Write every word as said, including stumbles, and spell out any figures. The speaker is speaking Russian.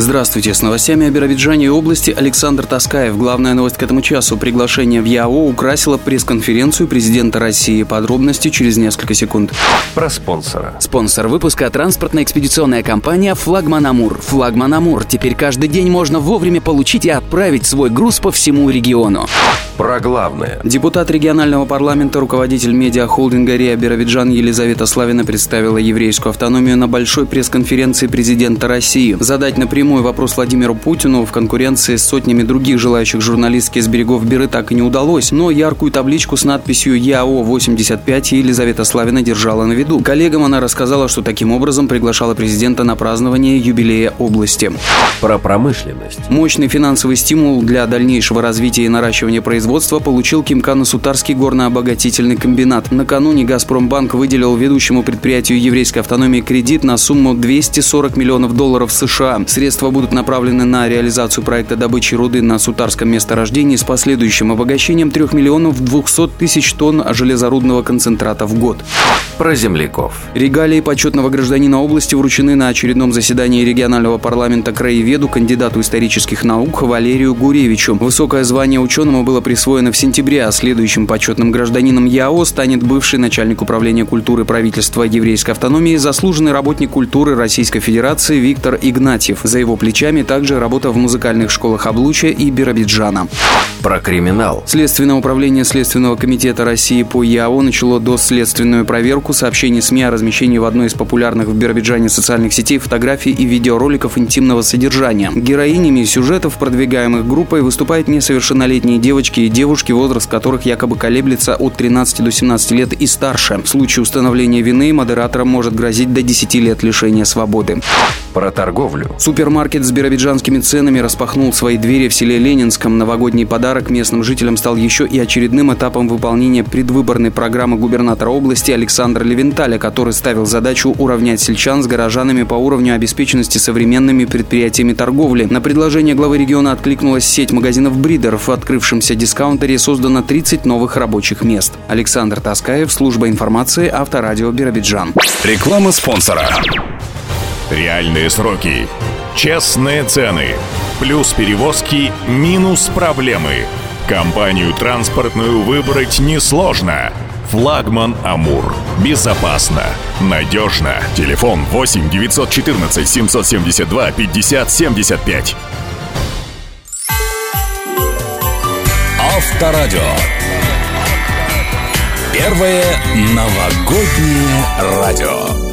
Здравствуйте, с новостями о Биробиджане и области Александр Таскаев. Главная новость к этому часу. Приглашение в ЯО украсило пресс-конференцию президента России. Подробности через несколько секунд. Про спонсора. Спонсор выпуска – транспортно-экспедиционная компания «Флагман Амур». «Флагман Амур». Теперь каждый день можно вовремя получить и отправить свой груз по всему региону. Про главное. Депутат регионального парламента, руководитель медиахолдинга РИА Биробиджан Елизавета Славина представила еврейскую автономию на большой пресс-конференции президента России. Задать напрямую вопрос Владимиру Путину в конкуренции с сотнями других желающих журналистки с берегов Биры так и не удалось, но яркую табличку с надписью ЯО восемьдесят пять Елизавета Славина держала на виду. Коллегам она рассказала, что таким образом приглашала президента на празднование юбилея области. Про промышленность. Мощный финансовый стимул для дальнейшего развития и наращивания производства получил Кимкано-Сутарский горно-обогатительный комбинат. Накануне «Газпромбанк» выделил ведущему предприятию еврейской автономии кредит на сумму двести сорок миллионов долларов США. Средства будут направлены на реализацию проекта добычи руды на Сутарском месторождении с последующим обогащением трех миллионов двухсот тысяч тонн железорудного концентрата в год. Про земляков. Регалии почетного гражданина области вручены на очередном заседании регионального парламента краеведу, кандидату исторических наук Валерию Гуревичу. Высокое звание ученому было присвоено в сентябре, а следующим почетным гражданином ЯО станет бывший начальник управления культуры правительства еврейской автономии, заслуженный работник культуры Российской Федерации Виктор Игнатьев. За его плечами также работа в музыкальных школах Облучья и Биробиджана. Про криминал. Следственное управление Следственного комитета России по ЯО начало доследственную проверку сообщений СМИ о размещении в одной из популярных в Биробиджане социальных сетей фотографий и видеороликов интимного содержания. Героинями сюжетов, продвигаемых группой, выступают несовершеннолетние девочки и девушки, возраст которых якобы колеблется от тринадцати до семнадцати лет и старше. В случае установления вины модераторам может грозить до десяти лет лишения свободы. Про торговлю. Супермаркет с биробиджанскими ценами распахнул свои двери в селе Ленинском. Новогодний подарок местным жителям стал еще и очередным этапом выполнения предвыборной программы губернатора области Александра Левенталя, который ставил задачу уравнять сельчан с горожанами по уровню обеспеченности современными предприятиями торговли. На предложение главы региона откликнулась сеть магазинов «Бридер». В открывшемся дискаунтере создано тридцать новых рабочих мест. Александр Таскаев, служба информации, Авторадио Биробиджан. Реклама спонсора. Реальные сроки, честные цены, плюс перевозки, минус проблемы. Компанию транспортную выбрать несложно. «Флагман Амур». Безопасно, надежно. Телефон восемь девятьсот четырнадцать семьсот семьдесят два пятьдесят семьдесят пять. Авторадио. Первое новогоднее радио.